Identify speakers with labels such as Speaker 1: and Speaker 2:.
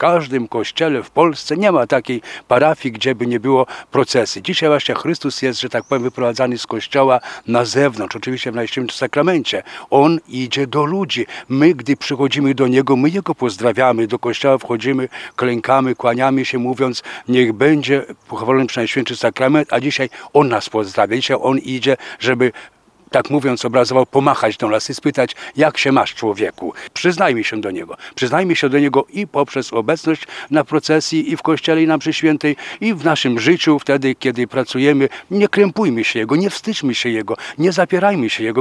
Speaker 1: każdym kościele w Polsce nie ma takiej parafii, gdzie by nie było procesji. Dzisiaj właśnie Chrystus jest, że tak powiem, wyprowadzany z kościoła na zewnątrz, oczywiście w Najświętszym Sakramencie. On idzie do ludzi. My, gdy przychodzimy do Niego, my Jego pozdrawiamy, do kościoła wchodzimy, klękamy, kłaniamy się, mówiąc, niech będzie pochwalony Najświętszy Sakrament, a dzisiaj On nas pozdrawia. Dzisiaj On idzie, żeby, tak mówiąc obrazowo, pomachać do nas i spytać, jak się masz, człowieku. Przyznajmy się do Niego. Przyznajmy się do Niego i poprzez obecność na procesji, i w Kościele, i na mszy świętej, i w naszym życiu, wtedy, kiedy pracujemy. Nie krępujmy się Jego, nie wstydźmy się Jego, nie zapierajmy się Jego.